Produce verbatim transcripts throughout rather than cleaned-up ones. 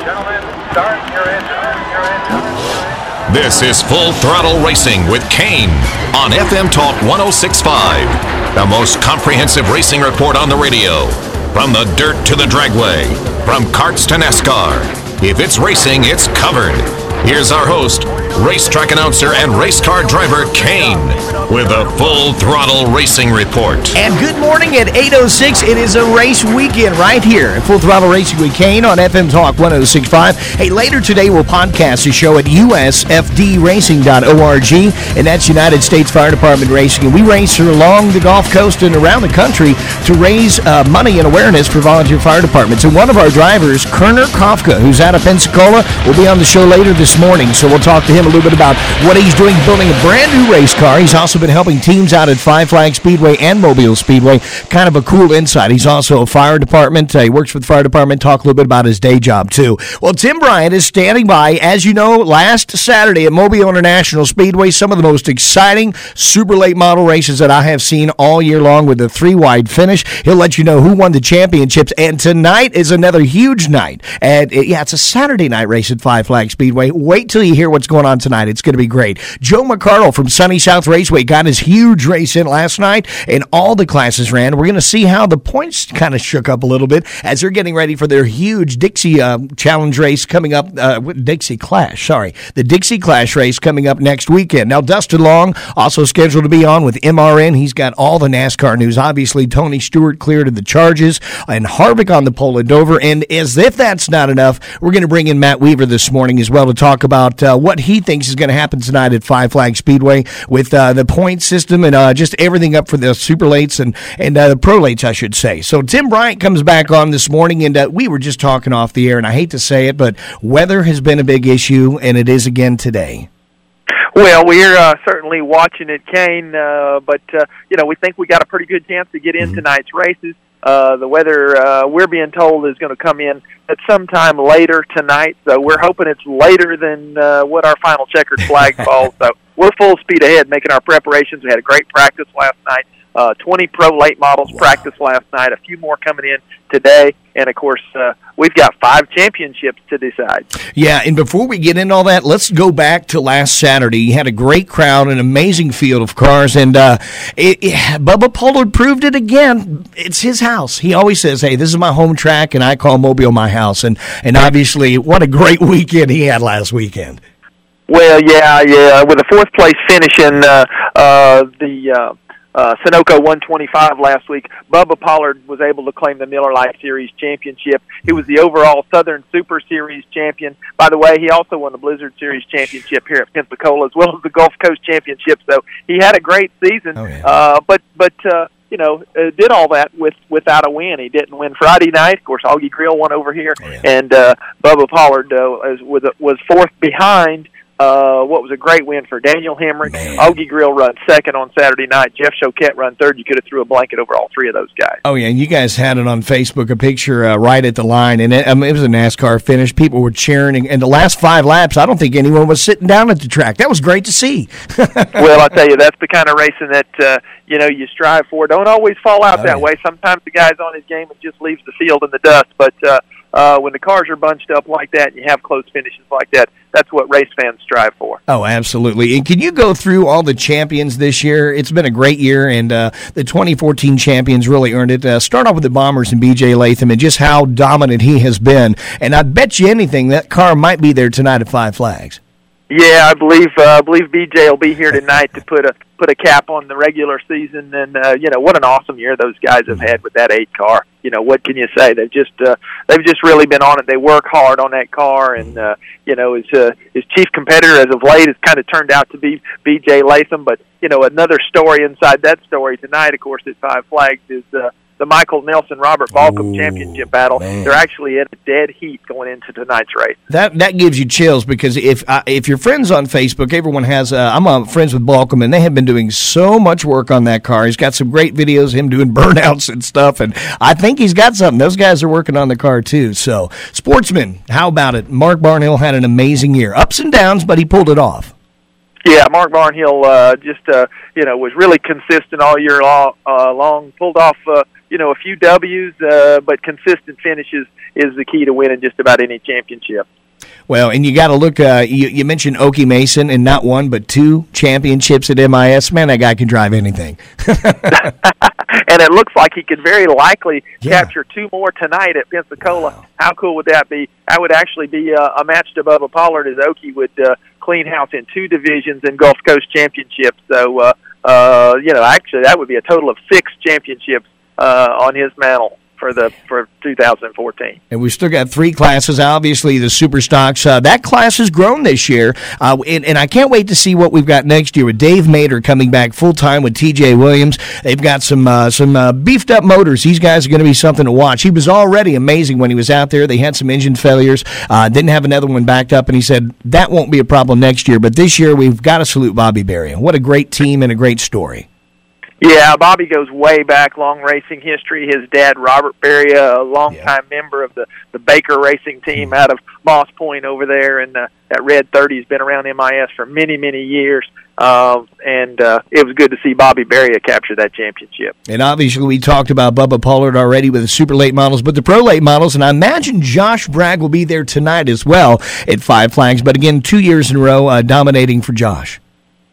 gentlemen, start your engine, your engine. This is Full Throttle Racing with Kane on F M Talk one oh six point five, the most comprehensive racing report on the radio. From the dirt to the dragway, from karts to NASCAR. If it's racing, it's covered. Here's our host, racetrack announcer and race car driver Kane, with a Full Throttle Racing report. And good morning at eight oh six. It is a race weekend right here at Full Throttle Racing with Kane on F M Talk one oh six point five. Hey, later today we'll podcast the show at U S F D racing dot org, and that's United States Fire Department Racing. And we race along the Gulf Coast and around the country to raise uh, money and awareness for volunteer fire departments. And one of our drivers, Kerner Kafka, who's out of Pensacola, will be on the show later this morning. So we'll talk to him a little bit about what he's doing building a brand new race car. He's also been helping teams out at Five Flag Speedway and Mobile Speedway. Kind of a cool insight. He's also a fire department. Uh, he works for the fire department. Talk a little bit about his day job, too. Well, Tim Bryant is standing by. As you know, last Saturday at Mobile International Speedway, some of the most exciting super late model races that I have seen all year long with a three-wide finish. He'll let you know who won the championships. And tonight is another huge night. And, it, yeah, it's a Saturday night race at Five Flag Speedway. Wait till you hear what's going on tonight. It's going to be great. Joe McCardle from Sunny South Raceway got his huge race in last night, and all the classes ran. We're going to see how the points kind of shook up a little bit as they're getting ready for their huge Dixie uh, Challenge race coming up. Uh, Dixie Clash, sorry. The Dixie Clash race coming up next weekend. Now, Dustin Long also scheduled to be on with M R N. He's got all the NASCAR news. Obviously, Tony Stewart cleared of the charges, and Harvick on the pole at Dover. And as if that's not enough, we're going to bring in Matt Weaver this morning as well to talk about uh, what he thinks is going to happen tonight at Five Flag Speedway with uh, the point system and uh, just everything up for the super lates and, and uh, the pro lates, I should say. So Tim Bryant comes back on this morning, and uh, we were just talking off the air, and I hate to say it, but weather has been a big issue, and it is again today. Well, we're uh, certainly watching it, Kane, uh, but, uh, you know, we think we got a pretty good chance to get in mm-hmm. tonight's races. Uh, the weather, uh, we're being told, is going to come in at some time later tonight, so we're hoping it's later than uh, what our final checkered flag falls. So we're full speed ahead making our preparations. We had a great practice last night. Uh, twenty pro late models wow. practiced last night, a few more coming in today, and of course, uh, we've got five championships to decide. Yeah, and before we get into all that, let's go back to last Saturday. You had a great crowd, an amazing field of cars, and uh, it, it, Bubba Pollard proved it again. It's his house. He always says, hey, this is my home track, and I call Mobile my house, and, and obviously, what a great weekend he had last weekend. Well, yeah, yeah, with a fourth place finish in uh, uh, the uh, Uh, Sunoco one twenty-five last week, Bubba Pollard was able to claim the Miller Lite Series championship. He was the overall Southern Super Series champion. By the way, he also won the Blizzard Series championship here at Pensacola, as well as the Gulf Coast Championship. So he had a great season, oh, yeah. uh, but but uh, you know uh, did all that with without a win. He didn't win Friday night. Of course, Augie Grill won over here, oh, yeah. and uh, Bubba Pollard uh, was was fourth behind. Uh, what was a great win for Daniel Hemrick. Man. Augie Grill run second on Saturday night. Jeff Choquette run third. You could have threw a blanket over all three of those guys. Oh, yeah, and you guys had it on Facebook, a picture uh, right at the line, and it, I mean, it was a NASCAR finish. People were cheering, and the last five laps, I don't think anyone was sitting down at the track. That was great to see. Well, I tell you, that's the kind of racing that, uh, you know, you strive for. Don't always fall out oh, that yeah. way. Sometimes the guy's on his game and just leaves the field in the dust, but uh, uh, when the cars are bunched up like that and you have close finishes like that, that's what race fans strive for. Oh, absolutely. And can you go through all the champions this year? It's been a great year, and uh, the twenty fourteen champions really earned it. Uh, start off with the Bombers and B J Latham and just how dominant he has been. And I bet you anything that car might be there tonight at Five Flags. Yeah, I believe uh, I believe B J will be here tonight to put a put a cap on the regular season, and uh, you know what an awesome year those guys have had with that eight car. You know what can you say? They've just uh, they've just really been on it. They work hard on that car, and uh, you know his uh, his chief competitor as of late has kind of turned out to be B J Latham. But you know another story inside that story tonight, of course, at Five Flags is. Uh, the Michael Nelson Robert Balcom championship battle. Man. They're actually at a dead heat going into tonight's race. That that gives you chills because if uh, if you're friends on Facebook, everyone has. Uh, I'm uh, friends with Balcom, and they have been doing so much work on that car. He's got some great videos of him doing burnouts and stuff, and I think he's got something. Those guys are working on the car too. So, Sportsman, how about it? Mark Barnhill had an amazing year, ups and downs, but he pulled it off. Yeah, Mark Barnhill uh, just uh, you know was really consistent all year long. Uh, long pulled off. Uh, you know, a few W's, uh, but consistent finishes is the key to winning just about any championship. Well, and you got to look, uh, you, you mentioned Okie Mason, and not one, but two championships at M I S. Man, that guy can drive anything. And it looks like he could very likely yeah. capture two more tonight at Pensacola. Wow. How cool would that be? That would actually be uh, a match to Bubba Pollard, as Okie would uh, clean house in two divisions in Gulf Coast Championships. So, uh, uh, you know, actually that would be a total of six championships uh, on his mantle for the for two thousand fourteen. And we've still got three classes. Obviously, the Super Stocks. Uh, that class has grown this year, uh, and, and I can't wait to see what we've got next year with Dave Mader coming back full-time with T J Williams. They've got some uh, some uh, beefed-up motors. These guys are going to be something to watch. He was already amazing when he was out there. They had some engine failures, uh, didn't have another one backed up, and he said that won't be a problem next year. But this year, we've got to salute Bobby Berria. What a great team and a great story. Yeah, Bobby goes way back, long racing history. His dad, Robert Berria, a longtime yeah. member of the, the Baker racing team out of Moss Point over there, and uh, that Red thirty has been around M I S for many, many years. Um, and uh, it was good to see Bobby Berria capture that championship. And obviously we talked about Bubba Pollard already with the super late models, but the pro late models, and I imagine Josh Bragg will be there tonight as well at Five Flags. But again, two years in a row uh, dominating for Josh.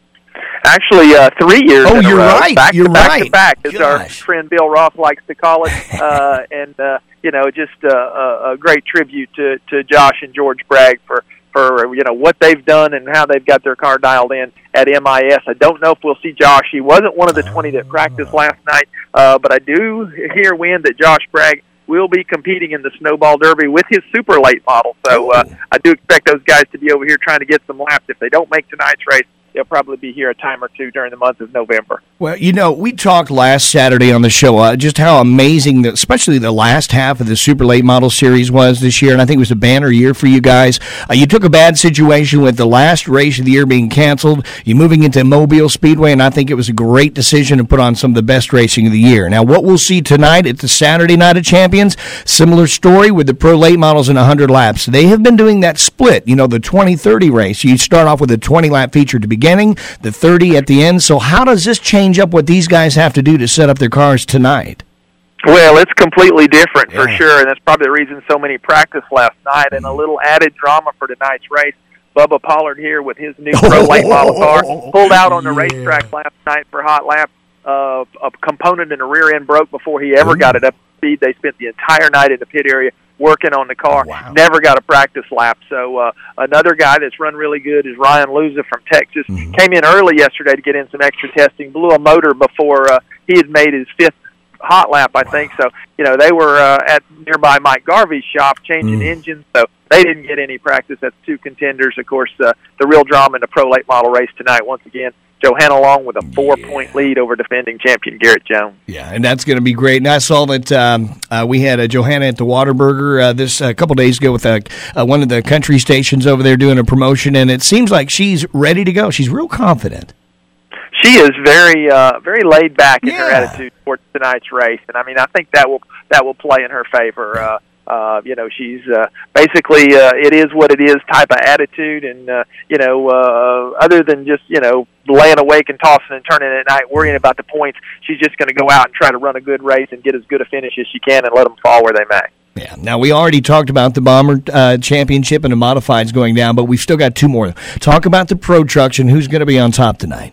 Actually, uh, three years oh, in a you're row. Right. Back you're to back right. to back, as Gosh. our friend Bill Roth likes to call it. Uh, and, uh, you know, just uh, a, a great tribute to, to Josh and George Bragg for, for, you know, what they've done and how they've got their car dialed in at M I S. I don't know if we'll see Josh. He wasn't one of the twenty that practiced last night, uh, but I do hear wind that Josh Bragg will be competing in the Snowball Derby with his super late model. So uh, I do expect those guys to be over here trying to get some laps. If they don't make tonight's race, they'll probably be here a time or two during the month of November. Well, you know, we talked last Saturday on the show uh, just how amazing, the, especially the last half of the Super Late Model Series was this year, and I think it was a banner year for you guys. Uh, you took a bad situation with the last race of the year being canceled. You're moving into Mobile Speedway, and I think it was a great decision to put on some of the best racing of the year. Now, what we'll see tonight at the Saturday Night of Champions, similar story with the Pro Late Models in one hundred laps. They have been doing that split, you know, the twenty thirty race. You start off with a twenty-lap feature to begin, the thirty at the end. So how does this change up what these guys have to do to set up their cars tonight? Well, it's completely different yeah. for sure, and that's probably the reason so many practiced last night. And a little added drama for tonight's race. Bubba Pollard here with his new Pro Late Model car pulled out on the yeah. racetrack last night for hot lap. Uh, a component in the rear end broke before he ever Ooh. got it up to speed. They spent the entire night in the pit area working on the car. Oh, wow. Never got a practice lap. So uh, another guy that's run really good is Ryan Luza from Texas. Mm-hmm. Came in early yesterday to get in some extra testing. Blew a motor before uh, he had made his fifth hot lap, I wow. think. So, you know, they were uh, at nearby Mike Garvey's shop changing mm. engines. So they didn't get any practice. That's two contenders. Of course, uh, the real drama in the Pro Late Model race tonight, once again, Johanna Long with a four-point yeah. lead over defending champion Garrett Jones. Yeah, and that's going to be great. And I saw that um, uh, we had a Johanna at the Whataburger uh, this a uh, couple days ago with uh, uh, one of the country stations over there doing a promotion, and it seems like she's ready to go. She's real confident. She is very, uh, very laid back in yeah. her attitude towards tonight's race, and I mean, I think that will that will play in her favor. Uh, Uh, you know, she's uh, basically uh, it is what it is type of attitude, and uh, you know, uh, other than just you know laying awake and tossing and turning at night, worrying about the points, she's just going to go out and try to run a good race and get as good a finish as she can, and let them fall where they may. Yeah. Now, we already talked about the Bomber uh, Championship and the Modifieds going down, but we've still got two more. Talk about the Pro Trucks and who's going to be on top tonight.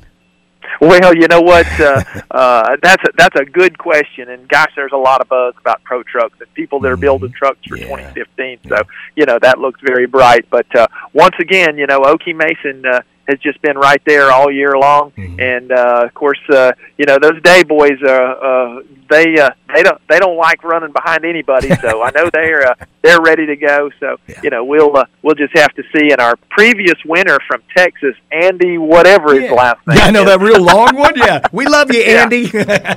Well, you know what? Uh, uh, that's a, that's a good question, and gosh, there's a lot of buzz about Pro Trucks and people that are building trucks for yeah. twenty fifteen. So, you know, that looks very bright. But uh, once again, you know, Okie Mason uh, has just been right there all year long, mm-hmm. and uh, of course, uh, you know, those day boys, uh, uh, they uh, they don't they don't like running behind anybody. So I know they're uh, they're ready to go. So yeah. you know, we'll uh, we'll just have to see. And our previous winner from Texas, Andy, whatever his yeah. last name. Yeah, I know is. that real long one. Yeah, we love you, Andy.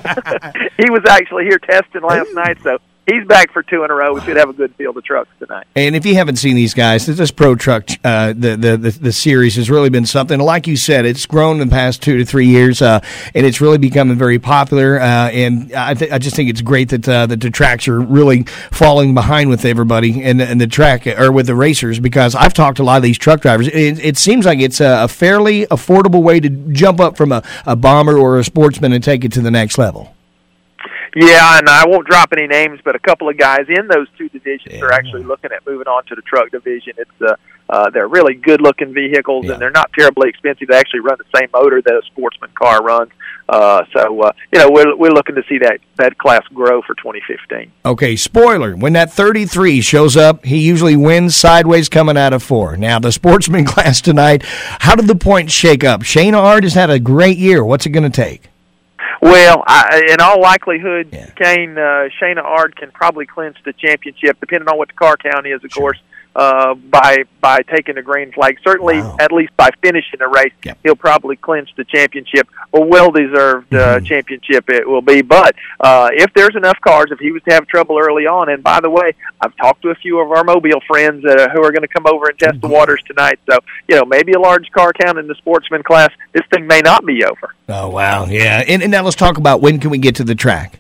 He was actually here testing last night, so he's back for two in a row. We should have a good field of trucks tonight. And if you haven't seen these guys, this Pro Truck, uh, the, the the the series has really been something. Like you said, it's grown in the past two to three years, uh, and it's really becoming very popular. Uh, and I, th- I just think it's great that uh, that the tracks are really falling behind with everybody and and the track or with the racers. Because I've talked to a lot of these truck drivers, it, it seems like it's a, a fairly affordable way to jump up from a, a bomber or a sportsman and take it to the next level. Yeah, and I won't drop any names, but a couple of guys in those two divisions Yeah. are actually looking at moving on to the truck division. It's uh, uh, they're really good-looking vehicles, Yeah. and they're not terribly expensive. They actually run the same motor that a sportsman car runs. Uh, so, uh, you know, we're we're looking to see that that class grow for twenty fifteen. Okay, spoiler, when that thirty-three shows up, he usually wins sideways coming out of four. Now, the sportsman class tonight, how did the points shake up? Shane Ard has had a great year. What's it going to take? Well, I, in all likelihood, Yeah. Kane, uh, Shayna Ard can probably clinch the championship, depending on what the car count is, of Sure. course, uh, by by taking the green flag. Certainly, Wow. at least by finishing the race, Yep. he'll probably clinch the championship. A well-deserved uh, Mm-hmm. championship it will be. But uh, if there's enough cars, if he was to have trouble early on, and by the way, I've talked to a few of our Mobile friends uh, who are going to come over and test the waters tonight. So, you know, maybe a large car count in the sportsman class, this thing may not be over. Oh, wow, yeah. And, and now let's talk about when can we get to the track?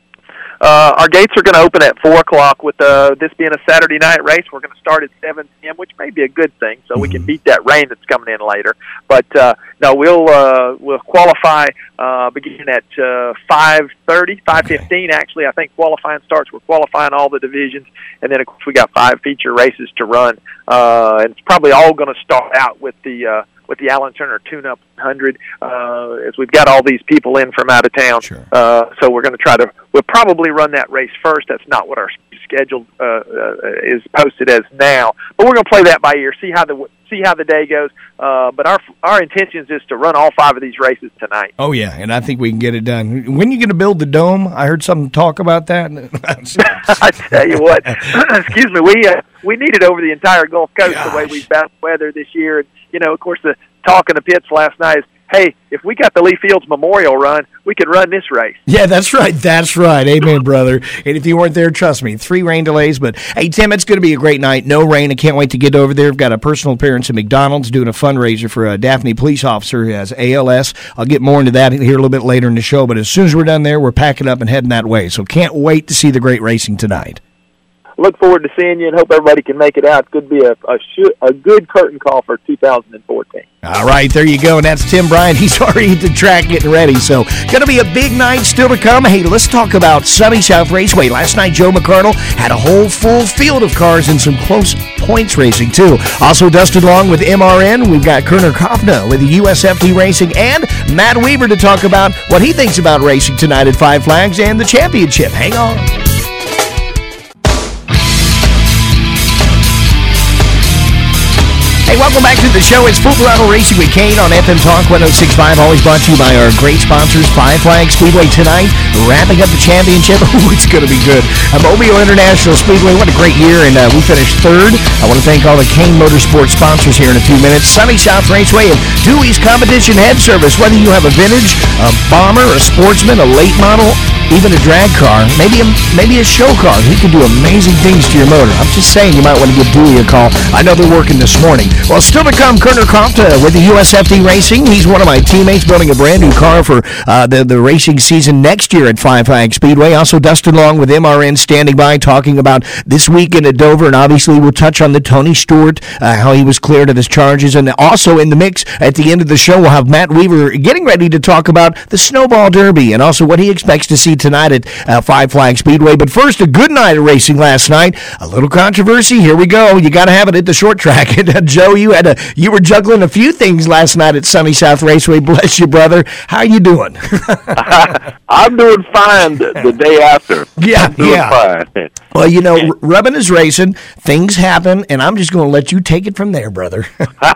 Uh, our gates are going to open at four o'clock. With uh, this being a Saturday night race, we're going to start at seven p.m., which may be a good thing, so we can beat that rain that's coming in later. But uh, no, we'll uh, we'll qualify uh, beginning at uh, five thirty, five fifteen. Actually, I think qualifying starts. We're qualifying all the divisions, and then of course we got five feature races to run, uh, and it's probably all going to start out with the. Uh, with the Allen Turner Tune-Up one hundred, uh, as we've got all these people in from out of town. Sure. Uh, so we're going to try to, we'll probably run that race first. That's not what our schedule uh, uh, is posted as now. But we're going to play that by ear, see how the see how the day goes. Uh, but our our intention is to run all five of these races tonight. Oh, yeah, and I think we can get it done. When are you going to build the dome? I heard some talk about that. I tell you what, excuse me, we uh, we need it over the entire Gulf Coast Gosh. the way we've bounced weather this year. And, you know, of course, the talk in the pits last night is, hey, if we got the Lee Fields Memorial run, we could run this race. Yeah, that's right. That's right. Amen, brother. And if you weren't there, trust me, three rain delays. But, hey, Tim, it's going to be a great night. No rain. I can't wait to get over there. I've got a personal appearance at McDonald's doing a fundraiser for a Daphne police officer who has A L S. I'll get more into that here a little bit later in the show. But as soon as we're done there, we're packing up and heading that way. So can't wait to see the great racing tonight. Look forward to seeing you and hope everybody can make it out. Could be a a, sh- a good curtain call for two thousand fourteen. All right, there you go. And that's Tim Bryant. He's already at the track getting ready. So, going to be a big night still to come. Hey, let's talk about Sunny South Raceway. Last night, Joe McCardle had a whole full field of cars and some close points racing, too. Also, Dustin Long with M R N. We've got Kerner Kofna with the U S F D Racing and Matt Weaver to talk about what he thinks about racing tonight at Five Flags and the championship. Hang on. Hey, welcome back to the show. It's Full Throttle Racing with Kane on F M Talk one oh six point five. Always brought to you by our great sponsors, Five Flags Speedway tonight, wrapping up the championship. Ooh, it's going to be good. Uh, Mobile International Speedway, what a great year, and uh, we finished third. I want to thank all the Kane Motorsports sponsors here in a few minutes. Sunny South Raceway and Dewey's Competition Head Service. Whether you have a vintage, a bomber, a sportsman, a late model, even a drag car, maybe a, maybe a show car, he can do amazing things to your motor. I'm just saying you might want to give Dewey a call. I know they're working this morning. Well, still to come, Kerner Kofta with the U S F D Racing. He's one of my teammates building a brand new car for uh, the, the racing season next year at Five Flags Speedway. Also, Dustin Long with M R N standing by talking about this weekend at Dover. And obviously, we'll touch on the Tony Stewart, uh, how he was cleared of his charges. And also in the mix at the end of the show, we'll have Matt Weaver getting ready to talk about the Snowball Derby and also what he expects to see tonight at uh, Five Flags Speedway. But first, a good night of racing last night. A little controversy. Here we go. You got to have it at the short track. And uh, Joe, you had a you were juggling a few things last night at Sunny South Raceway. Bless you, brother. How you doing? I'm doing fine the, the day after. Yeah, I'm doing yeah. fine. Well, you know, r- rubbing is racing. Things happen, and I'm just going to let you take it from there, brother.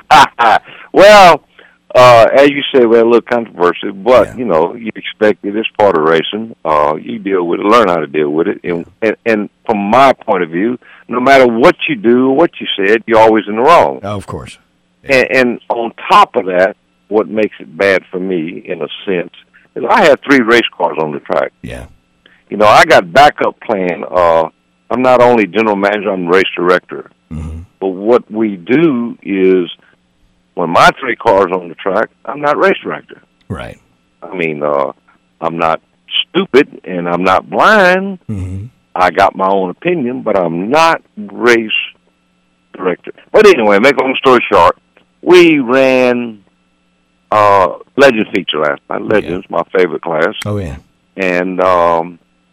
Well, uh, as you say, we had a little controversy, but, Yeah. you know, you expect it. It's part of racing. Uh, you deal with it, learn how to deal with it. And, and, and from my point of view, no matter what you do or what you said, you're always in the wrong. Oh, of course. And, and on top of that, what makes it bad for me, in a sense, is I have three race cars on the track. Yeah. You know, I got backup plan. Uh, I'm not only general manager, I'm race director. Mm-hmm. But what we do is, when my three cars on the track, I'm not race director. Right. I mean, uh, I'm not stupid and I'm not blind. Mm-hmm. I got my own opinion, but I'm not race director. But anyway, make a long story short, we ran uh, Legends feature last night. Legends, my favorite class. Oh, yeah. And um,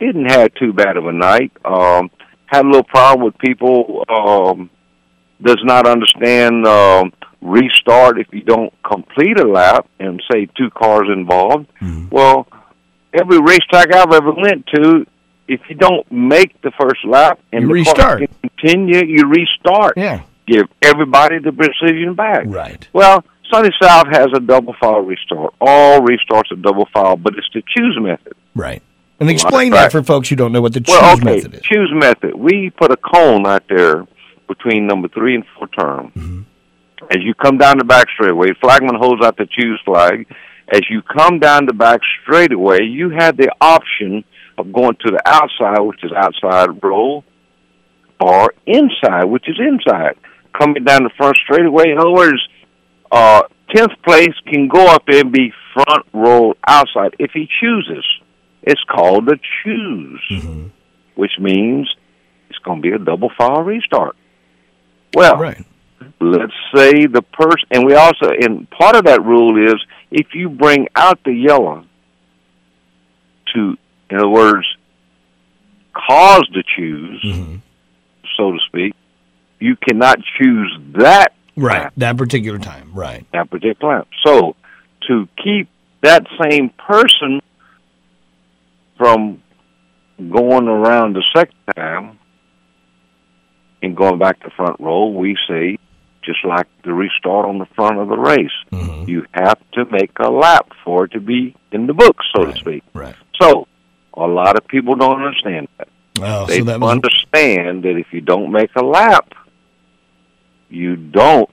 didn't have too bad of a night. Um, had a little problem with people um, does not understand um, restart if you don't complete a lap and say two cars involved. Mm-hmm. Well, every racetrack I've ever went to, if you don't make the first lap and you the restart. car can continue, you restart. Yeah. Give everybody the precision back. Right. Well, Sunny South has a double file restart. All restarts are double file, but it's the choose method. Right. And explain that for folks who don't know what the choose well, okay, method is. Choose method. We put a cone out there between number three and four turn. Mm-hmm. As you come down the back straightaway, flagman holds out the choose flag. As you come down the back straightaway, you have the option of going to the outside, which is outside roll, or inside, which is inside. Coming down the front straightaway, in other words, uh, tenth place can go up there and be front roll outside if he chooses. It's called a choose, mm-hmm. which means it's going to be a double file restart. Well, right. let's say the person, and we also, and part of that rule is if you bring out the yellow to, in other words, cause the choose, mm-hmm. so to speak, you cannot choose that right lap, that particular time, right? That particular lap. So to keep that same person from going around the second time and going back to front row, we say, just like the restart on the front of the race, mm-hmm. you have to make a lap for it to be in the book, so right. to speak. Right. So a lot of people don't understand that. Oh, they so that was... understand that if you don't make a lap, you don't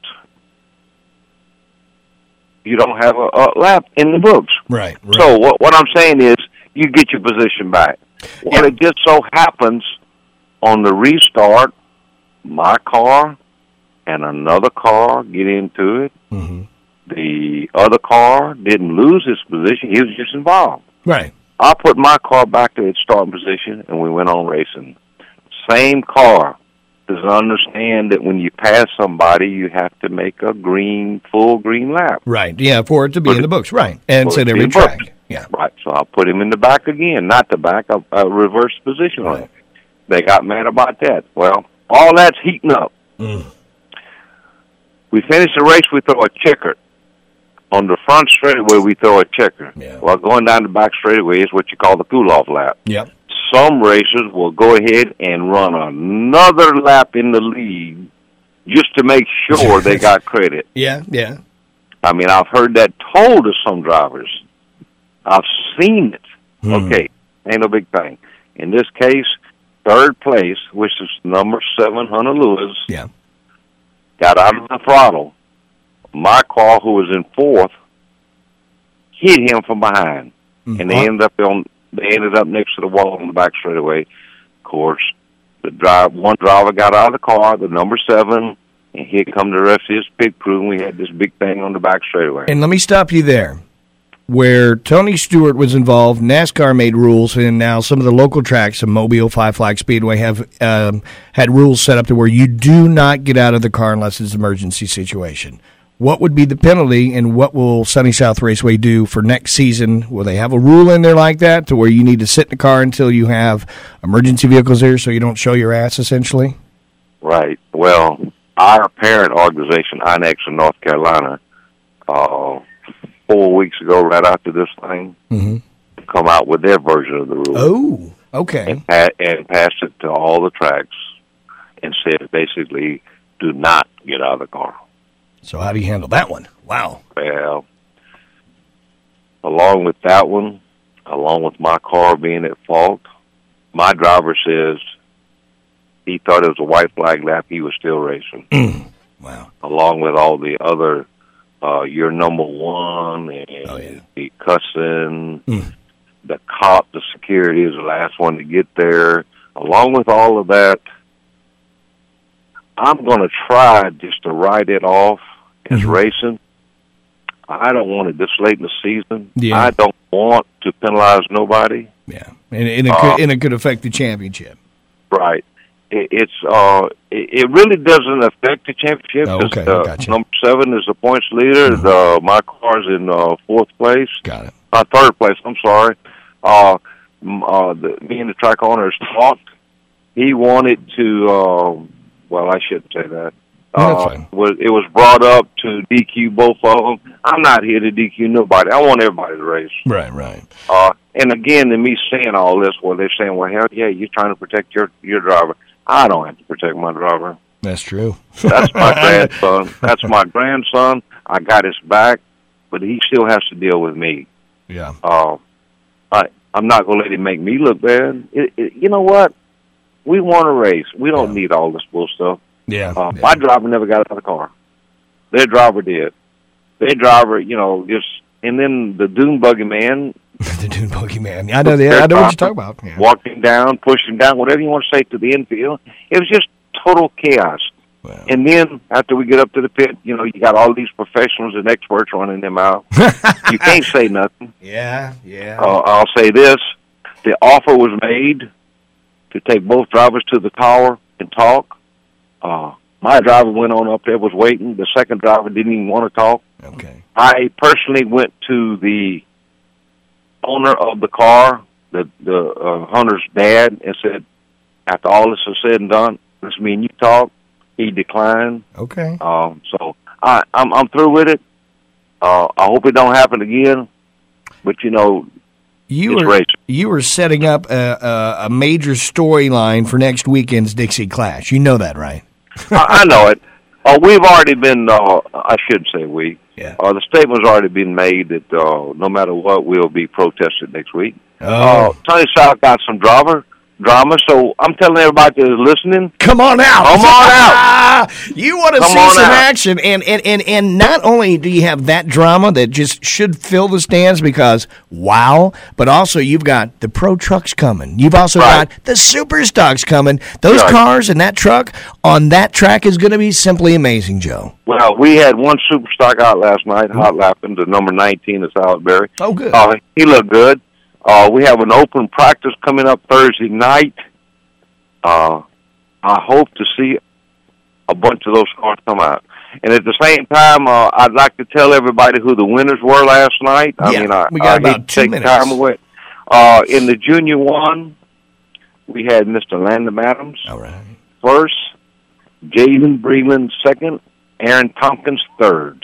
you don't have a, a lap in the books. Right. right. So what what I'm saying is you get your position back. Well, yeah. it just so happens on the restart, my car and another car get into it. Mm-hmm. The other car didn't lose his position. He was just involved. Right. I put my car back to its starting position, and we went on racing. Same car. Does understand that when you pass somebody, you have to make a green, full green lap. Right, yeah, for it to be put in the books, right. And set every track. Books. Yeah. Right, so I put him in the back again. Not the back, a, a reverse position on right. it. They got mad about that. Well, all that's heating up. Mm. We finish the race, we throw a checker. On the front straightaway, we throw a checker. Yeah. Well, going down the back straightaway is what you call the cool-off lap. Yep. Some racers will go ahead and run another lap in the lead just to make sure they got credit. Yeah, yeah. I mean, I've heard that told to some drivers. I've seen it. Hmm. Okay, ain't no big thing. In this case, third place, which is number seven, Hunter Lewis, yeah. got out of the throttle. My car, who was in fourth, hit him from behind, mm-hmm. and they ended up on. They ended up next to the wall on the back straightaway. Of course, the drive, one driver got out of the car, the number seven, and here come the rest of his pit crew, and we had this big thing on the back straightaway. And let me stop you there. Where Tony Stewart was involved, NASCAR made rules, and now some of the local tracks, of Mobile, Five Flag Speedway, have um, had rules set up to where you do not get out of the car unless it's an emergency situation. What would be the penalty, and what will Sunny South Raceway do for next season? Will they have a rule in there like that to where you need to sit in the car until you have emergency vehicles there so you don't show your ass, essentially? Right. Well, our parent organization, I N E X in North Carolina, uh, four weeks ago, right after this thing, mm-hmm. come out with their version of the rule. Oh, okay. And, pa- and passed it to all the tracks and said, basically, do not get out of the car. So how do you handle that one? Wow. Well, along with that one, along with my car being at fault, my driver says he thought it was a white flag lap. He was still racing. Wow. Along with all the other, uh, you're number one, and oh, yeah. the cussing, mm. the cop, the security is the last one to get there. Along with all of that, I'm going to try just to write it off as mm-hmm. racing. I don't want it this late in the season. Yeah. I don't want to penalize nobody. Yeah, and, and, it, uh, could, and it could affect the championship. Right. It, it's uh, it, it really doesn't affect the championship. Oh, okay, uh, gotcha. Number seven is the points leader. Mm-hmm. The, my car's in uh, fourth place. Got it. Uh, third place, I'm sorry. Uh, uh, the, me and the track owners talked. He wanted to, uh, well, I shouldn't say that. Uh, was, it was brought up to D Q both of them. I'm not here to D Q nobody. I want everybody to race. Right, right. Uh, and again, in me saying all this, well, they're saying, well, hell yeah, you're trying to protect your, your driver. I don't have to protect my driver. That's true. That's my grandson. That's my grandson. I got his back, but he still has to deal with me. Yeah. Uh, I, I'm not going to let him make me look bad. It, it, you know what? We want to race. We don't yeah. need all this bull stuff. Yeah, uh, yeah. My driver never got out of the car. Their driver did. Their driver, you know, just and then the dune buggy man. the dune buggy man. I know. The, I know what you're talking about. Yeah. Walking down, pushing down, whatever you want to say to the infield. It was just total chaos. Wow. And then after we get up to the pit, you know, you got all these professionals and experts running them out. You can't say nothing. Yeah, yeah. Uh, I'll say this: the offer was made to take both drivers to the tower and talk. Uh, my driver went on up there, was waiting. The second driver didn't even want to talk. Okay. I personally went to the owner of the car, the the uh, Hunter's dad, and said, after all this is said and done, let's me and you talk. He declined. Okay. Um, so I, I'm I'm through with it. Uh, I hope it don't happen again. But you know, You it's were racing. you were setting up a, a, a major storyline for next weekend's Dixie Clash. You know that, right? I, I know it. Uh, we've already been, uh, I should say we, Yeah. uh, the statement's already been made that uh, no matter what, we'll be protested next week. Oh. Uh, Tony South got some drama, drama, so I'm telling everybody that's listening, Come on out. Come on out. You want to Come see on some out. action. And, and, and, and not only do you have that drama that just should fill the stands because, wow, but also you've got the pro trucks coming. You've also Right. got the super stocks coming. Those Right. cars and that truck on that track is going to be simply amazing, Joe. well, we had one super stock out last night, hot lapping, the number nineteen of Salisbury. Oh, good. Uh, he looked good. Uh, we have an open practice coming up Thursday night. Uh, I hope to see a bunch of those cars come out. And at the same time, uh, I'd like to tell everybody who the winners were last night. I Yeah, mean, I, we got I about hate to two take minutes. time away. Uh, in the junior one, we had Mister Landon Adams All right. first, Jaden Breland second, Aaron Tompkins third.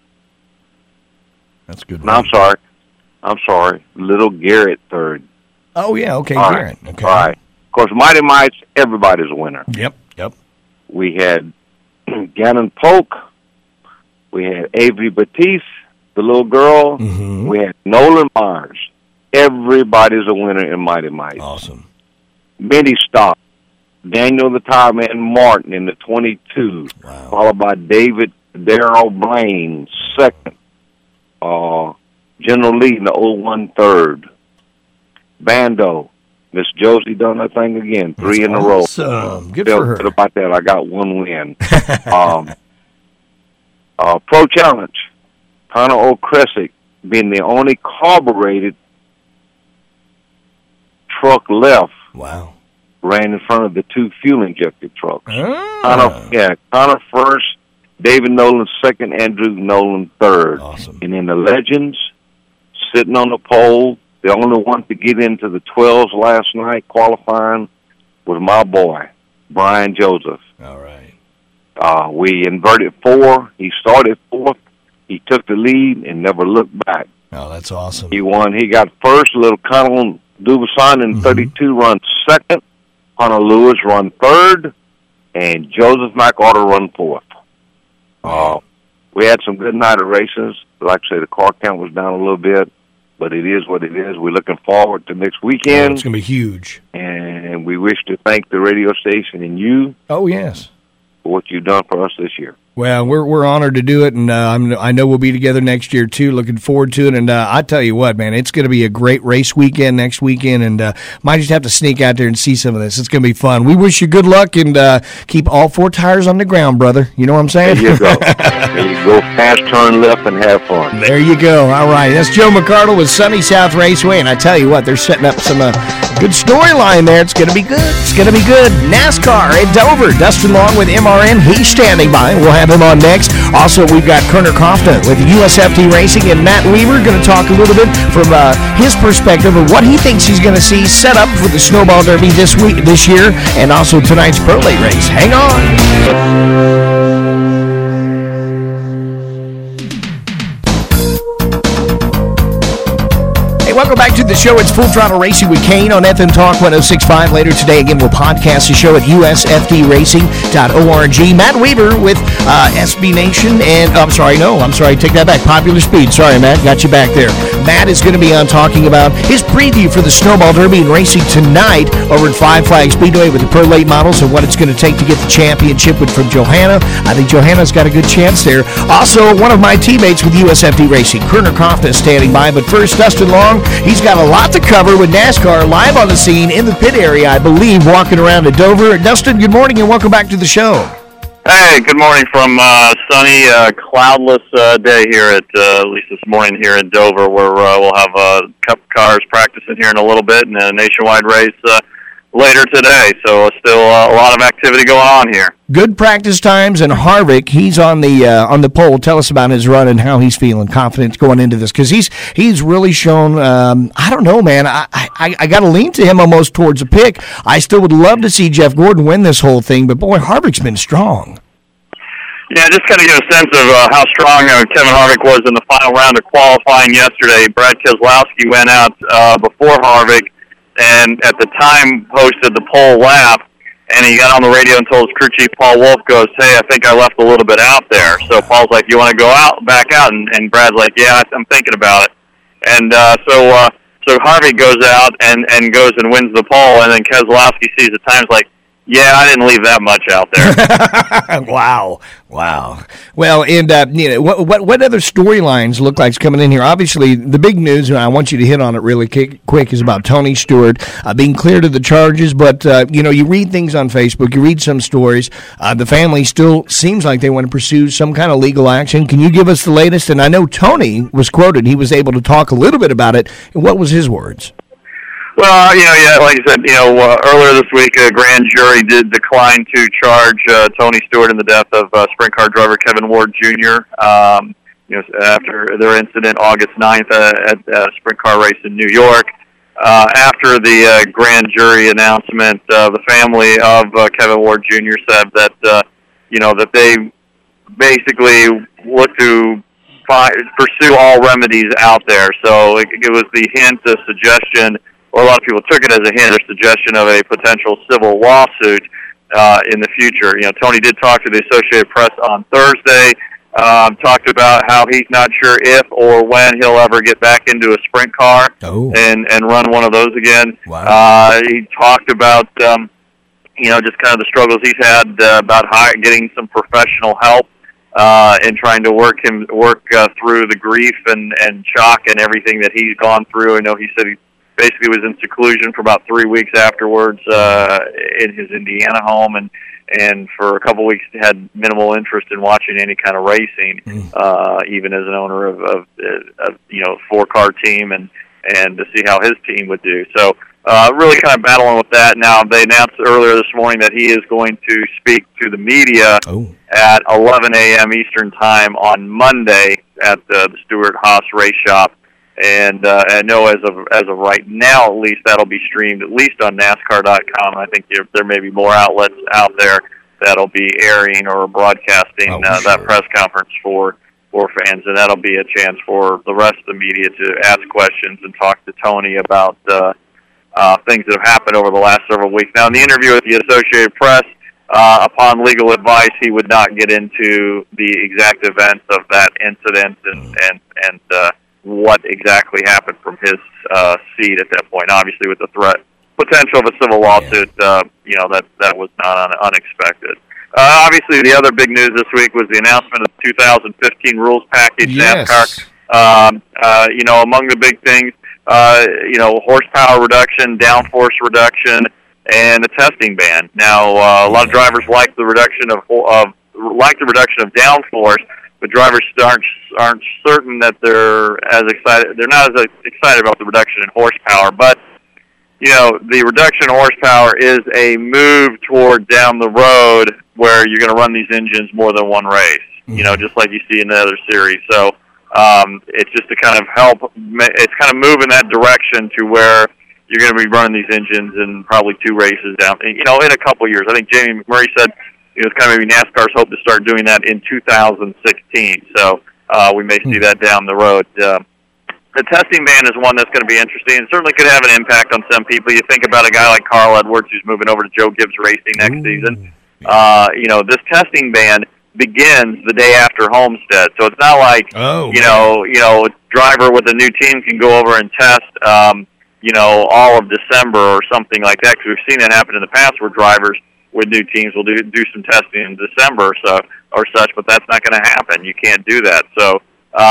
That's good. No, I'm sorry. I'm sorry. Little Garrett third. Oh, yeah. Okay, All Garrett. right. Okay. All right. Of course, Mighty Mites, everybody's a winner. Yep, yep. We had Gannon Polk. We had Avery Batiste, the little girl. Mhm. We had Nolan Myers. Everybody's a winner in Mighty Mites. Awesome. Many stopped. Daniel the Tire Man Martin in the twenty-two, Wow. followed by David Darrell Blaine, second. Uh, General Lee in the oh one third. Bando, Miss Josie done that thing again, three in a row. Awesome. Good Feel for her. good about that. I got one win. um, uh, Pro Challenge, Connor O'Kresick being the only carbureted truck left, Wow. ran in front of the two fuel-injected trucks. Ah. Connor, yeah, Connor first, David Nolan second, Andrew Nolan third. Awesome. And in the Legends, sitting on the pole, the only one to get into the twelves last night qualifying was my boy, Brian Joseph. All right. Uh, we inverted four. He started fourth. He took the lead and never looked back. Oh, that's awesome. He won. He got first. Little Colonel Dubuisson in Mhm. thirty-two run second. Hunter Lewis run third. And Joseph McArthur run fourth. Uh, we had some good night of races. Like I say, the car count was down a little bit, but it is what it is. We're looking forward to next Oh, weekend, it's going to be huge. and we wish to thank the radio station and you Oh, yes. for what you've done for us this year. Well, we're we're honored to do it, and uh, I'm, I know we'll be together next year, too. Looking forward to it. And uh, I tell you what, man, it's going to be a great race weekend next weekend, and uh, might just have to sneak out there and see some of this. It's going to be fun. We wish you good luck, and uh, keep all four tires on the ground, brother. You know what I'm saying? There you go. There you go. Fast turn left and have fun. There you go. All right. That's Joe McArdle with Sunny South Raceway, and I tell you what, they're setting up some uh, Good storyline there. It's going to be good. It's going to be good. NASCAR at Dover. Dustin Long with M R N. He's standing by. We'll have him on next. Also, we've got Kerner Kofta with U S F D Racing, and Matt Weaver going to talk a little bit from uh, his perspective of what he thinks he's going to see set up for the Snowball Derby this week, this year, and also tonight's Pro Late race. Hang on. Welcome back to the show. It's Full Throttle Racing with Kane on F M Talk one oh six point five. Later today, again, we'll podcast the show at U S F D racing dot org. Matt Weaver with uh, S B Nation and, oh, I'm sorry, no, I'm sorry, take that back. Popular Speed. Sorry, Matt, got you back there. Matt is going to be on talking about his preview for the Snowball Derby and racing tonight over at Five Flag Speedway with the Pro Late models and what it's going to take to get the championship with from Johanna. I think Johanna's got a good chance there. Also, one of my teammates with U S F D Racing, Kerner Kofta, is standing by. But first, Dustin Long. He's got a lot to cover with NASCAR live on the scene in the pit area, I believe, walking around at Dover. Dustin, good morning and welcome back to the show. Hey, good morning from uh, sunny, uh, cloudless uh, day here at, uh, at least this morning here in Dover, where uh, we'll have a couple cars practicing here in a little bit and a nationwide race uh, later today. So uh, still uh, a lot of activity going on here. Good practice times, and Harvick, he's on the uh, on the pole. Tell us about his run and how he's feeling, confidence going into this, because he's he's really shown. Um, I don't know, man. I I, I got to lean to him almost towards a pick. I still would love to see Jeff Gordon win this whole thing, but boy, Harvick's been strong. Yeah, just kind of get a sense of uh, how strong uh, Kevin Harvick was in the final round of qualifying yesterday. Brad Keselowski went out uh, before Harvick, and at the time posted the pole lap. And he got on the radio and told his crew chief, Paul Wolf, goes, hey, I think I left a little bit out there. So Paul's like, you want to go out, back out? And, and Brad's like, yeah, I'm thinking about it. And uh, so uh, so Harvey goes out and, and goes and wins the pole. And then Keselowski sees the times like, yeah, I didn't leave that much out there. Wow. Wow. Well, and uh, you know, what, what what other storylines look like coming in here? Obviously, the big news, and I want you to hit on it really quick, is about Tony Stewart uh, being cleared of the charges. But, uh, you know, you read things on Facebook, you read some stories. Uh, the family still seems like they want to pursue some kind of legal action. Can you give us the latest? And I know Tony was quoted. He was able to talk a little bit about it. And what was his words? Well, you know, yeah, like I said, you know, uh, earlier this week, a grand jury did decline to charge uh, Tony Stewart in the death of uh, sprint car driver Kevin Ward Junior Um, you know, after their incident August ninth uh, at a sprint car race in New York. Uh, after the uh, grand jury announcement, uh, the family of uh, Kevin Ward Junior said that, uh, you know, that they basically look to find, pursue all remedies out there. So it, it was the hint, the suggestion, or a lot of people took it as a hint or suggestion of a potential civil lawsuit uh, in the future. You know, Tony did talk to the Associated Press on Thursday, um, talked about how he's not sure if or when he'll ever get back into a sprint car oh. and, and run one of those again. Wow. Uh, he talked about, um, you know, just kind of the struggles he's had uh, about high, getting some professional help uh, and trying to work him work uh, through the grief and, and shock and everything that he's gone through. I know he said he basically was in seclusion for about three weeks afterwards uh, in his Indiana home, and and for a couple weeks had minimal interest in watching any kind of racing, mm. uh, even as an owner of, of, of you know four car team, and and to see how his team would do. So uh, really kind of battling with that. Now they announced earlier this morning that he is going to speak to the media oh. at eleven a.m. Eastern time on Monday at the, the Stewart Haas Race Shop. And uh, I know as of as of right now, at least, that'll be streamed at least on NASCAR dot com. I think there, there may be more outlets out there that'll be airing or broadcasting oh, uh, sure. that press conference for for fans, and that'll be a chance for the rest of the media to ask questions and talk to Tony about uh, uh, things that have happened over the last several weeks. Now, in the interview with the Associated Press, uh, upon legal advice, he would not get into the exact events of that incident and and and. Uh, what exactly happened from his uh, seat at that point. Obviously, with the threat, potential of a civil lawsuit, uh, you know, that, that was not un- unexpected. Uh, obviously, the other big news this week was the announcement of the two thousand fifteen rules package, yes. NASCAR. Um, uh, you know, among the big things, uh, you know, horsepower reduction, downforce reduction, and the testing ban. Now, uh, a lot of drivers like the reduction of, of like the reduction of downforce, but drivers aren't aren't certain that they're as excited. They're not as excited about the reduction in horsepower. But you know, the reduction in horsepower is a move toward down the road where you're going to run these engines more than one race, mm-hmm. you know, just like you see in the other series. So um, it's just to kind of help, it's kind of move in that direction to where you're going to be running these engines in probably two races down, you know, in a couple of years. I think Jamie McMurray said, you know, it's kind of maybe NASCAR's hope to start doing that in two thousand sixteen. So uh, we may see mm-hmm. that down the road. Uh, The testing ban is one that's going to be interesting. It certainly could have an impact on some people. You think about a guy like Carl Edwards who's moving over to Joe Gibbs Racing next Ooh. season. Uh, you know, this testing ban begins the day after Homestead, so it's not like oh. you know, you know, a driver with a new team can go over and test, um, you know, all of December or something like that. Because we've seen that happen in the past, where drivers with new teams will do do some testing in December or so or such. But that's not going to happen. You can't do that. So.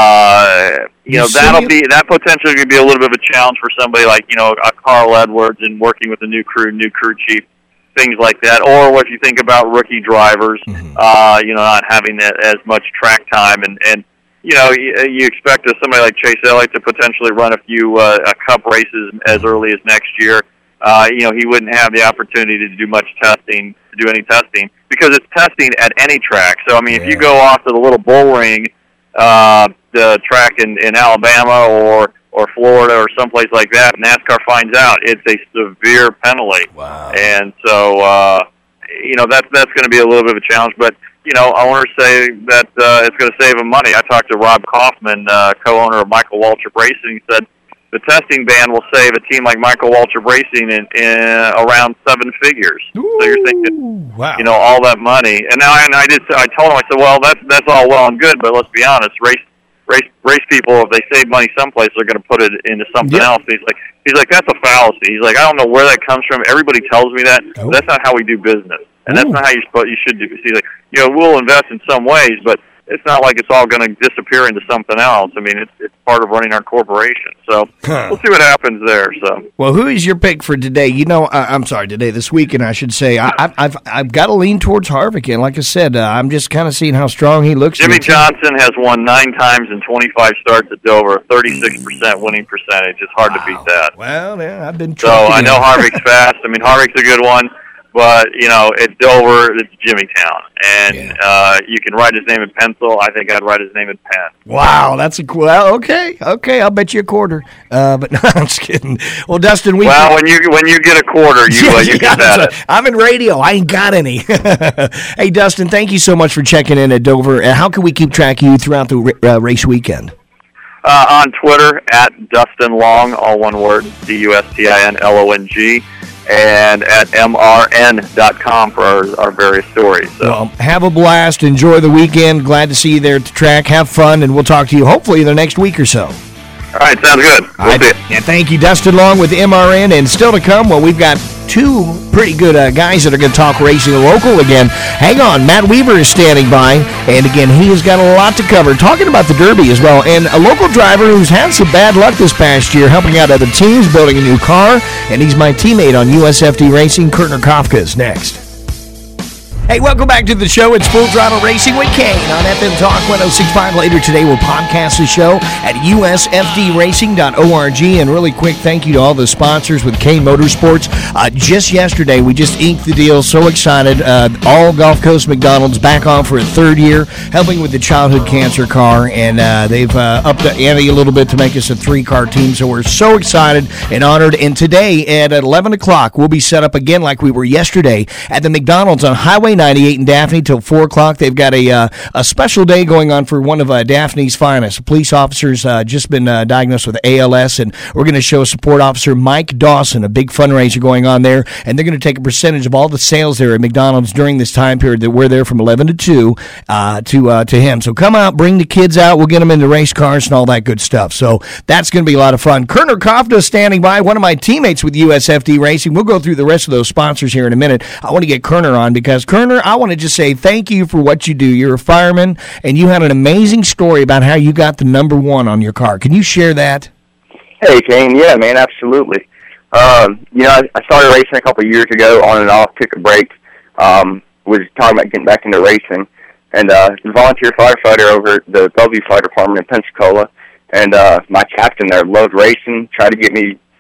Uh, you, you know, that'll be, that potentially could be a little bit of a challenge for somebody like, you know, a Carl Edwards and working with a new crew, new crew chief, things like that. Or what you think about rookie drivers, mm-hmm. uh, you know, not having as much track time. And, and you know, you, you expect somebody like Chase Elliott to potentially run a few uh, uh, cup races as early as next year. Uh, you know, he wouldn't have the opportunity to do much testing, to do any testing, because it's testing at any track. So, I mean, yeah. if you go off to the little bull ring, Uh, the track in, in Alabama or, or Florida or someplace like that, NASCAR finds out, it's a severe penalty. Wow. And so, uh, you know, that's, that's going to be a little bit of a challenge. But, you know, I want to say that uh, it's going to save them money. I talked to Rob Kaufman, uh, co-owner of Michael Waltrip Racing. He said the testing ban will save a team like Michael Waltrip Racing in, in around seven figures. Ooh, so you're thinking, wow. you know, all that money. And now, and I did, I told him, I said, well, that's that's all well and good, but let's be honest, race race race people, if they save money someplace, they're going to put it into something yep. else. And he's like, he's like, that's a fallacy. He's like, I don't know where that comes from. Everybody tells me that, oh. but that's not how we do business, and Ooh. that's not how you you should do. He's like, you know, we'll invest in some ways, but it's not like it's all going to disappear into something else. I mean, it's it's part of running our corporation. So huh. we'll see what happens there. So, well, who is your pick for today? You know, I, I'm sorry, today, this weekend, I should say. I, I've I've I've got to lean towards Harvick, and like I said, uh, I'm just kind of seeing how strong he looks. Jimmy Johnson has won nine times in twenty-five starts at Dover, thirty-six percent winning percentage. It's hard wow. to beat that. Well, yeah, I've been. So I know Harvick's fast. I mean, Harvick's a good one. But, you know, at Dover, it's Jimmytown. And yeah. uh, you can write his name in pencil. I think I'd write his name in pen. Wow, that's a cool. Well, okay, okay, I'll bet you a quarter. Uh, but no, I'm just kidding. Well, Dustin, we. Well, when you when you get a quarter, you uh, you yeah, get that. I'm in radio. I ain't got any. Hey, Dustin, thank you so much for checking in at Dover. And how can we keep track of you throughout the uh, race weekend? Uh, on Twitter, at Dustin Long, all one word, D U S T I N L O N G. And at M R N dot com for our, our various stories. So. Well, have a blast. Enjoy the weekend. Glad to see you there at the track. Have fun, and we'll talk to you hopefully the next week or so. All right, sounds good. We'll right. see it. And thank you, Dustin Long with M R N. And still to come, well, we've got two pretty good uh, guys that are going to talk racing local again. Hang on, Matt Weaver is standing by, and again, he has got a lot to cover, talking about the Derby as well, and a local driver who's had some bad luck this past year, helping out other teams, building a new car, and he's my teammate on U S F D Racing. Kurtner Kafka is next. Hey, welcome back to the show. It's Full Throttle Racing with Kane on F M Talk one oh six point five. Later today, we'll podcast the show at U S F D racing dot org. And really quick, thank you to all the sponsors with Kane Motorsports. Uh, just yesterday, we just inked the deal. So excited. Uh, all Gulf Coast McDonald's back on for a third year, helping with the childhood cancer car. And uh, they've uh, upped the ante a little bit to make us a three-car team. So we're so excited and honored. And today at eleven o'clock, we'll be set up again like we were yesterday at the McDonald's on Highway ninety-eight in Daphne till four o'clock. They've got a uh, a special day going on for one of uh, Daphne's finest. A police officer's uh, just been uh, diagnosed with A L S, and we're going to show support officer Mike Dawson, a big fundraiser going on there, and they're going to take a percentage of all the sales there at McDonald's during this time period that we're there from eleven to two uh, to uh, to him. So come out, bring the kids out. We'll get them into race cars and all that good stuff. So that's going to be a lot of fun. Kurtner Kafka standing by, one of my teammates with U S F D Racing. We'll go through the rest of those sponsors here in a minute. I want to get Kurtner on because, Kurtner, I want to just say thank you for what you do. You're a fireman, and you had an amazing story about how you got the number one on your car. Can you share that? Hey, Kane. Yeah, man, absolutely. Um, you know, I, I started racing a couple of years ago on and off, took a break, um, was talking about getting back into racing, and uh, was a volunteer firefighter over at the Bellevue Fire Department in Pensacola, and uh, my captain there loved racing, tried to get me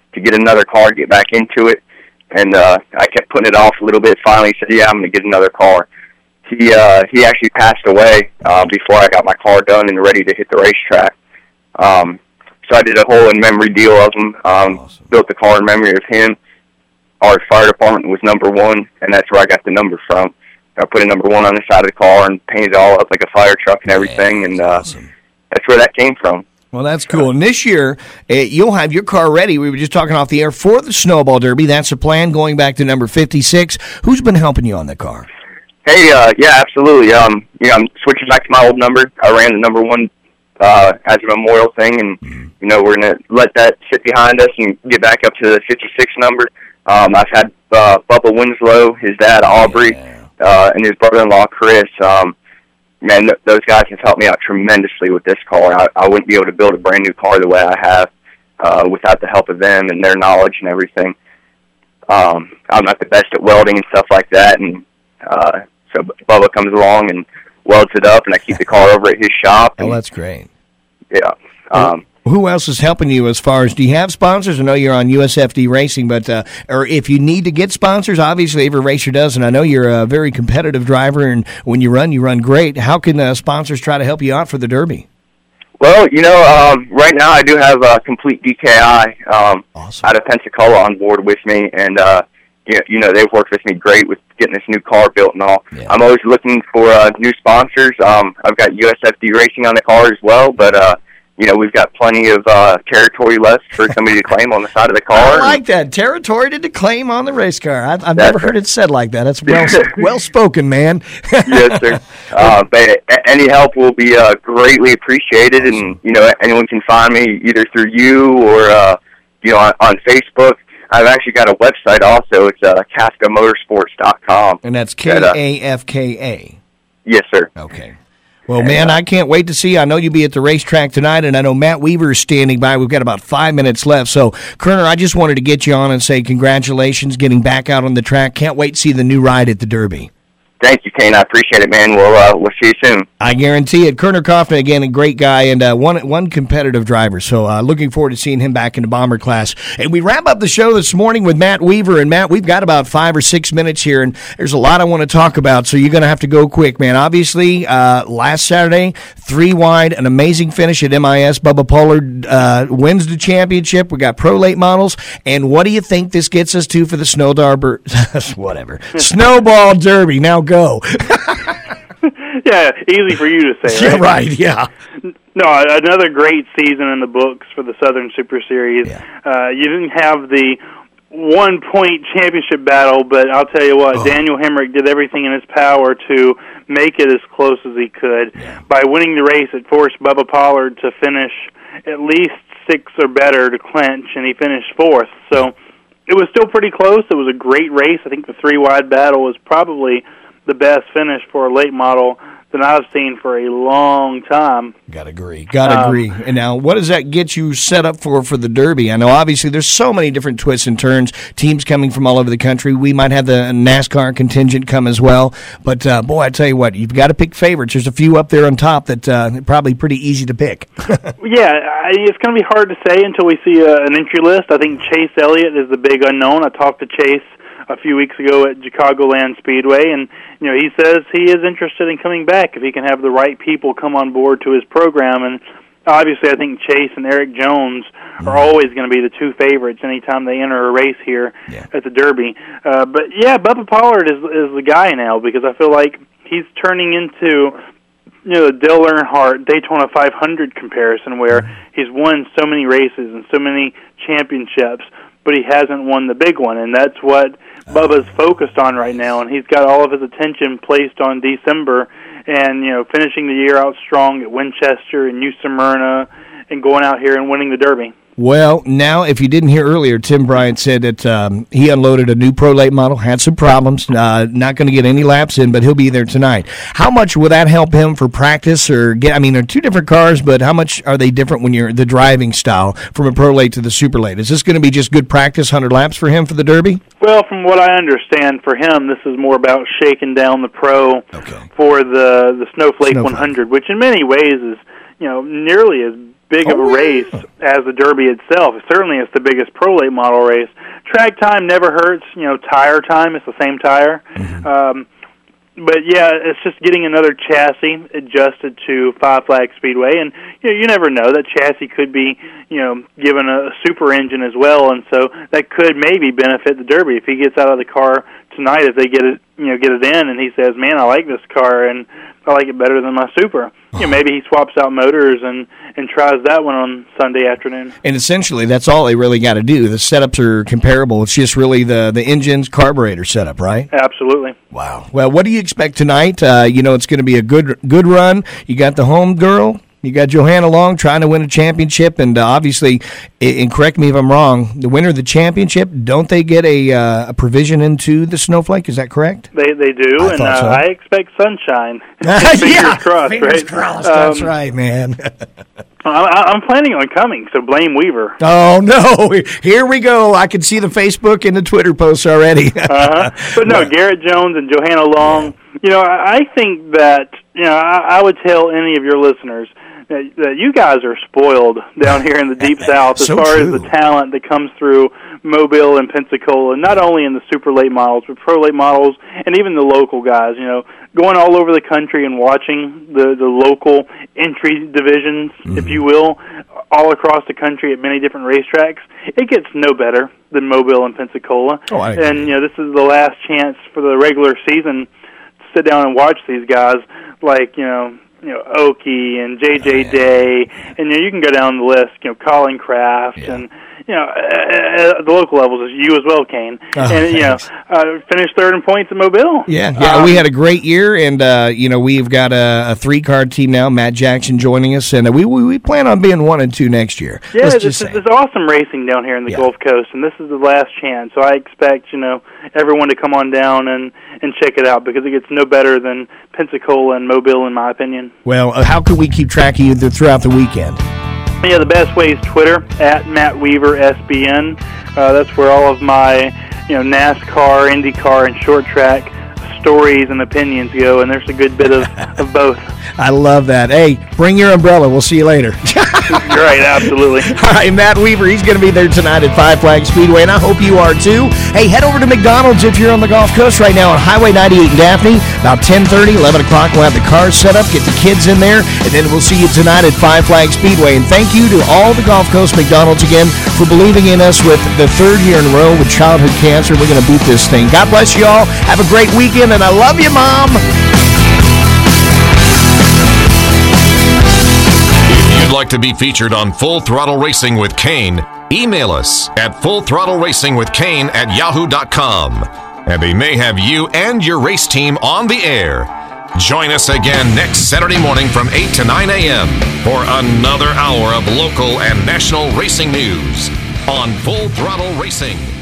to get another car, get back into it. And uh, I kept putting it off a little bit. Finally, he said, "Yeah, I'm going to get another car." He uh, he actually passed away uh, before I got my car done and ready to hit the racetrack. Um, so I did a whole in memory deal of him. Um, awesome. Built the car in memory of him. Our fire department was number one, and that's where I got the number from. I put a number one on the side of the car and painted it all up like a fire truck and everything, and uh, awesome. That's where that came from. Well, that's cool. And this year, uh, you'll have your car ready. We were just talking off the air for the Snowball Derby. That's the plan, going back to number fifty-six. Who's been helping you on the car? Hey, uh, yeah, absolutely. Um, you know, I'm switching back to my old number. I ran the number one uh, as a memorial thing, and, you know, we're going to let that sit behind us and get back up to the fifty-six number. Um, I've had uh, Bubba Winslow, his dad, Aubrey, uh, and his brother-in-law, Chris. Um, man, th- those guys have helped me out tremendously with this car. I, I wouldn't be able to build a brand new car the way I have uh, without the help of them and their knowledge and everything. Um, I'm not the best at welding and stuff like that, and uh, so Bubba comes along and welds it up, and I keep the car over at his shop. And, oh, that's great. Yeah. Um, Who else is helping you as far as, do you have sponsors? I know you're on U S F D Racing, but uh, or if you need to get sponsors, obviously every racer does, and I know you're a very competitive driver, and when you run, you run great. How can uh, sponsors try to help you out for the Derby? Well, you know, um, right now I do have uh, Complete D K I um, awesome. out of Pensacola on board with me, and uh, you, you know, they've worked with me great with getting this new car built and all. Yeah. I'm always looking for uh, new sponsors. Um, I've got U S F D Racing on the car as well, but uh, you know, we've got plenty of uh, territory left for somebody to claim on the side of the car. I like that. Territory to claim on the race car. I've, I've never heard it said like that. That's well well spoken, man. Yes, sir. Uh, but any help will be uh, greatly appreciated. Awesome. And, you know, anyone can find me either through you or, uh, you know, on, on Facebook. I've actually got a website also. It's uh, Kafka Motorsports dot com. And that's K A F K A. Yes, sir. Okay. Well, man, I can't wait to see you. I know you'll be at the racetrack tonight, and I know Matt Weaver is standing by. We've got about five minutes left. So, Kerner, I just wanted to get you on and say congratulations getting back out on the track. Can't wait to see the new ride at the Derby. Thank you, Kane. I appreciate it, man. We'll uh, we'll see you soon. I guarantee it. Kerner Kaufman, again, a great guy and uh, one one competitive driver. So uh, looking forward to seeing him back in the Bomber class. And we wrap up the show this morning with Matt Weaver. And, Matt, we've got about five or six minutes here, and there's a lot I want to talk about, so you're going to have to go quick, man. Obviously, uh, last Saturday, three wide, an amazing finish at M I S. Bubba Pollard uh, wins the championship. We got Pro Late models. And what do you think this gets us to for the Snow Darber? Whatever. Snowball Derby. Now go. Yeah, easy for you to say. Yeah, right? right, yeah. No, another great season in the books for the Southern Super Series. Yeah. Uh, you didn't have the one-point championship battle, but I'll tell you what, oh. Daniel Hemrick did everything in his power to make it as close as he could. Yeah. By winning the race, it forced Bubba Pollard to finish at least six or better to clinch, and he finished fourth. So it was still pretty close. It was a great race. I think the three-wide battle was probably the best finish for a late model than I've seen for a long time. Gotta agree. Gotta um, agree. And now, what does that get you set up for for the Derby? I know, obviously, there's so many different twists and turns, teams coming from all over the country. We might have the NASCAR contingent come as well. But, uh, boy, I tell you what, you've got to pick favorites. There's a few up there on top that uh, are probably pretty easy to pick. Yeah, I, it's going to be hard to say until we see uh, an entry list. I think Chase Elliott is the big unknown. I talked to Chase a few weeks ago at Chicagoland Speedway, and you know he says he is interested in coming back if he can have the right people come on board to his program. And obviously, I think Chase and Eric Jones are always going to be the two favorites anytime they enter a race here yeah. at the Derby. Uh, but yeah, Bubba Pollard is is the guy now, because I feel like he's turning into, you know, the Dale Earnhardt Daytona five hundred comparison, where he's won so many races and so many championships, but he hasn't won the big one, and that's what Bubba's focused on right now, and he's got all of his attention placed on December and, you know, finishing the year out strong at Winchester and New Smyrna and going out here and winning the Derby. Well, now, if you didn't hear earlier, Tim Bryant said that um, he unloaded a new Pro Late model, had some problems, uh, not going to get any laps in, but he'll be there tonight. How much will that help him for practice? Or get? I mean, they're two different cars, but how much are they different when you're the driving style from a Pro Late to the Super Late? Is this going to be just good practice, one hundred laps for him for the Derby? Well, from what I understand, for him, this is more about shaking down the Pro okay. for the, the Snowflake, Snowflake one hundred, which in many ways is, you know, nearly as big of a Oh, race yeah. as the Derby itself. Certainly, it's the biggest pro late model race. Track time never hurts. You know, tire time, it's the same tire. Mm-hmm. Um, but yeah, it's just getting another chassis adjusted to Five Flags Speedway, and you know, you never know, that chassis could be, you know, given a super engine as well, and so that could maybe benefit the Derby if he gets out of the car tonight. If they get it, you know, get it in, and he says, "Man, I like this car, and I like it better than my Super." You know, maybe he swaps out motors and and tries that one on Sunday afternoon. And essentially, that's all they really got to do. The setups are comparable. It's just really the the engine's carburetor setup, right? Absolutely. Wow. Well, what do you expect tonight? Uh, you know, it's going to be a good good run. You got the home girl. You got Johanna Long trying to win a championship, and uh, obviously, and correct me if I'm wrong, the winner of the championship, don't they get a uh, a provision into the Snowflake? Is that correct? They they do, I and thought uh, so. I expect sunshine. yeah, Fingers crossed, fingers right? crossed. That's Um, right, man. I, I'm planning on coming, so blame Weaver. Oh no! Here we go. I can see the Facebook and the Twitter posts already. uh-huh. But no, Garrett Jones and Johanna Long. You know, I, I think that you know I, I would tell any of your listeners that, that you guys are spoiled down here in the Deep South as So far true. as the talent that comes through Mobile and Pensacola, not only in the super late models, but pro late models, and even the local guys. You know, going all over the country and watching the the local entry divisions, Mm-hmm. if you will, all across the country at many different racetracks. It gets no better than Mobile and Pensacola. Oh, I agree. And you know, this is the last chance for the regular season to sit down and watch these guys, like you know. You know, Oki and J J Oh, yeah. Day, and you know, you can go down the list. You know, Colin Kraft, Yeah. and you know, at the local levels, you as well, Kane, Oh, and you know, thanks. uh, finished third in points at Mobile. Yeah, yeah, Um, we had a great year, and uh, you know we've got a, a three-card team now. Matt Jackson joining us, and we we, we plan on being one and two next year. Yeah, Let's this just is say. there's awesome racing down here in the Yeah. Gulf Coast, and this is the last chance. So I expect you know everyone to come on down and and check it out because it gets no better than Pensacola and Mobile, in my opinion. Well, uh, how can we keep track of you th- throughout the weekend? Yeah, the best way is Twitter at Matt Weaver S B N. Uh, that's where all of my, you know, NASCAR, IndyCar, and short track stories and opinions go, and there's a good bit of, of both. I love that. Hey, bring your umbrella. We'll see you later. You're right, absolutely. All right, Matt Weaver, he's going to be there tonight at Five Flags Speedway, and I hope you are too. Hey, head over to McDonald's if you're on the Gulf Coast right now on Highway ninety-eight in Daphne. About ten thirty, eleven o'clock, we'll have the cars set up, get the kids in there, and then we'll see you tonight at Five Flags Speedway. And thank you to all the Gulf Coast McDonald's again for believing in us with the third year in a row with childhood cancer. We're going to beat this thing. God bless you all. Have a great weekend, and I love you, Mom. If you'd like to be featured on Full Throttle Racing with Kane, email us at full throttle racing with kane at yahoo dot com. And they may have you and your race team on the air. Join us again next Saturday morning from eight to nine a.m. for another hour of local and national racing news on Full Throttle Racing.